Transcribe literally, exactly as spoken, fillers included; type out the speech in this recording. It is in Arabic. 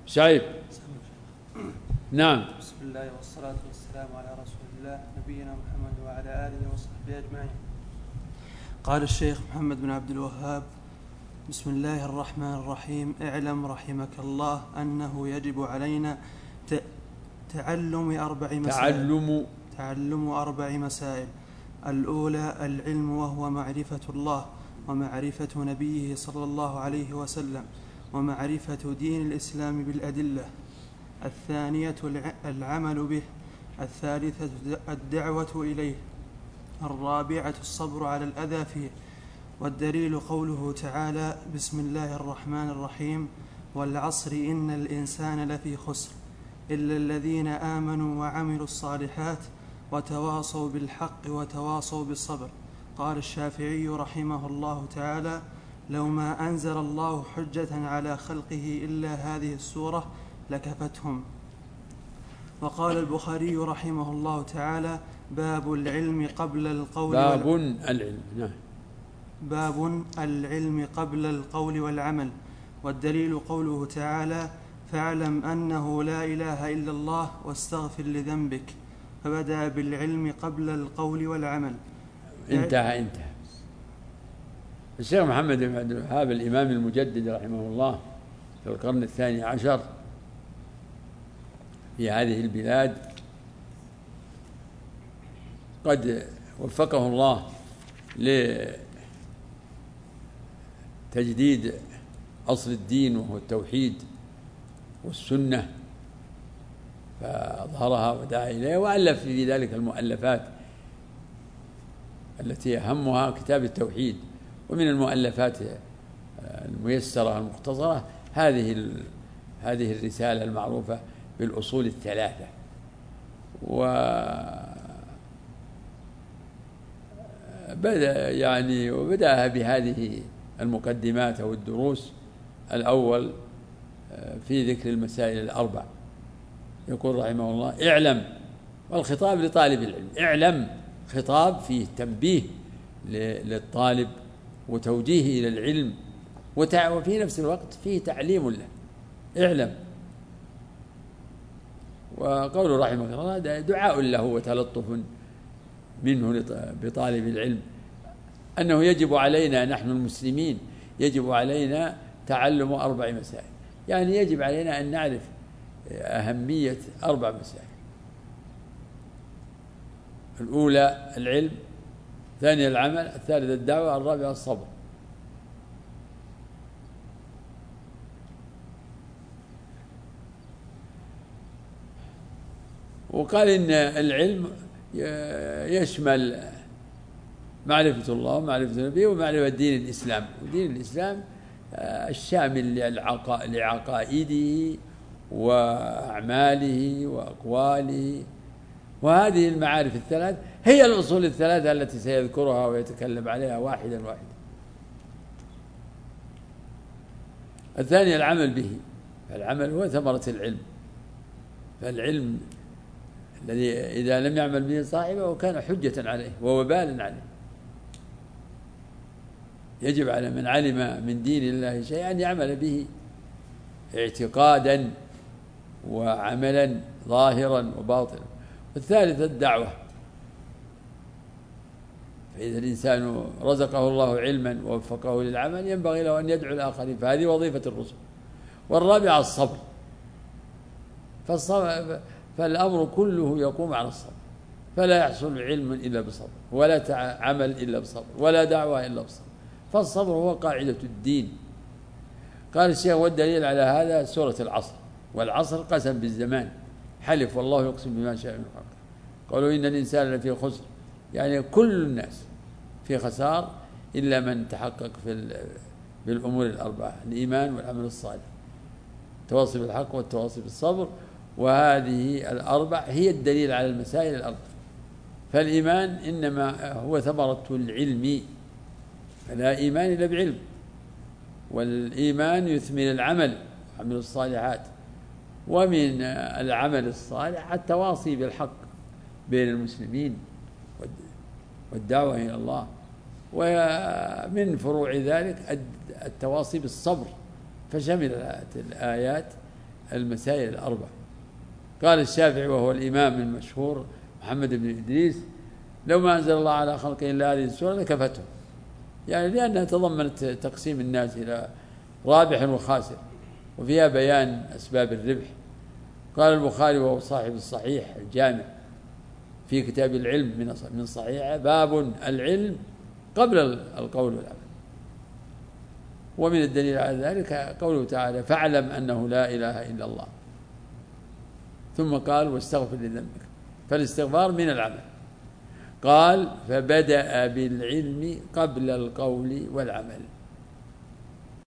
شايف؟ نعم. بسم الله والصلاة والسلام على رسول الله نبينا محمد وعلى آله وصحبه أجمعين. قال الشيخ محمد بن عبد الوهاب: بسم الله الرحمن الرحيم. اعلم رحمك الله أنه يجب علينا تعلم أربع مسائل تعلم تعلم أربع مسائل. الأولى العلم، وهو معرفة الله ومعرفة نبيه صلى الله عليه وسلم ومعرفة دين الإسلام بالأدلة. الثانية العمل به. الثالثة الدعوة إليه. الرابعة الصبر على الأذى فيه. والدليل قوله تعالى: بسم الله الرحمن الرحيم: والعصر إن الإنسان لفي خسر إلا الذين آمنوا وعملوا الصالحات وتواصوا بالحق وتواصوا بالصبر. قال الشافعي رحمه الله تعالى: لو ما أنزل الله حجة على خلقه إلا هذه السورة لكفتهم. وقال البخاري رحمه الله تعالى: باب العلم قبل القول باب العلم نعم باب العلم قبل القول والعمل. والدليل قوله تعالى: فاعلم أنه لا إله إلا الله واستغفر لذنبك. فبدأ بالعلم قبل القول والعمل. انتهى انتهى الشيخ محمد بن عبد الوهاب الإمام المجدد رحمه الله في القرن الثاني عشر في هذه البلاد قد وفقه الله لتجديد أصل الدين وهو التوحيد والسنة، فأظهرها ودعا إليها وألف في ذلك المؤلفات التي أهمها كتاب التوحيد. ومن المؤلفات الميسرة المختصرة هذه هذه الرسالة المعروفة بالأصول الثلاثة. وبدأ يعني وبدأها بهذه المقدمات أو الدروس. الأول في ذكر المسائل الأربع، يقول رحمه الله: اعلم، والخطاب لطالب العلم. اعلم خطاب فيه تنبيه للطالب وتوجيه إلى العلم، وفي نفس الوقت فيه تعليم له. اعلم. وقوله رحمه الله دعاء له وتلطف منه بطالب العلم، أنه يجب علينا نحن المسلمين يجب علينا تعلم أربع مسائل، يعني يجب علينا أن نعرف أهمية أربع مسائل. الأولى العلم، الثانية العمل، الثالثة الدعوة، الرابعة الصبر. وقال إن العلم يشمل معرفة الله ومعرفة النبي ومعرفة دين الإسلام. ودين الإسلام الشامل لعقائده وأعماله وأقواله. وهذه المعارف الثلاث هي الأصول الثلاثة التي سيذكرها ويتكلم عليها واحدا واحدا. الثاني العمل به، فالعمل هو ثمرة العلم، فالعلم الذي إذا لم يعمل به صاحبه كان حجة عليه ووبالا عليه. يجب على من علم من دين الله شيئا أن يعمل به اعتقادا وعملا ظاهرا وباطنا. والثالث الدعوة، فإذا الإنسان رزقه الله علما ووفقه للعمل ينبغي له أن يدعو الآخرين، فهذه وظيفة الرسل. والرابع الصبر، فالصبر فالأمر كله يقوم على الصبر، فلا يحصل علم إلا بصبر، ولا عمل إلا بصبر، ولا دعوة إلا بصبر. فالصبر هو قاعدة الدين. قال الشيخ: والدليل على هذا سورة العصر. والعصر قسم بالزمان، حلف والله يقسم بما شاء من خلقه. قالوا إن الإنسان لفي خسر، يعني كل الناس في خسار إلا من تحقق في بالأمور الأربعة: الإيمان والعمل الصالح، التواصي بالحق والتواصي بالصبر. وهذه الأربع هي الدليل على المسائل الأربع. فالإيمان إنما هو ثمرة العلم، فلا إيمان إلا بعلم. والإيمان يثمر العمل وعمل الصالحات. ومن العمل الصالح التواصي بالحق بين المسلمين والدعوة إلى الله. ومن فروع ذلك التواصي بالصبر، فشملت الآيات المسائل الأربع. قال الشافعي وهو الإمام المشهور محمد بن إدريس: لو ما أنزل الله على خلقه إلا هذه السورة لكفتهم، يعني لأنها تضمنت تقسيم الناس إلى رابح وخاسر، وفيها بيان أسباب الربح. قال البخاري وهو صاحب الصحيح الجامع في كتاب العلم من صحيحه: باب العلم قبل القول والعمل. ومن الدليل على ذلك قوله تعالى: فاعلم أنه لا إله إلا الله، ثم قال: واستغفر لذنبك، فالاستغفار من العمل. قال: فبدأ بالعلم قبل القول والعمل.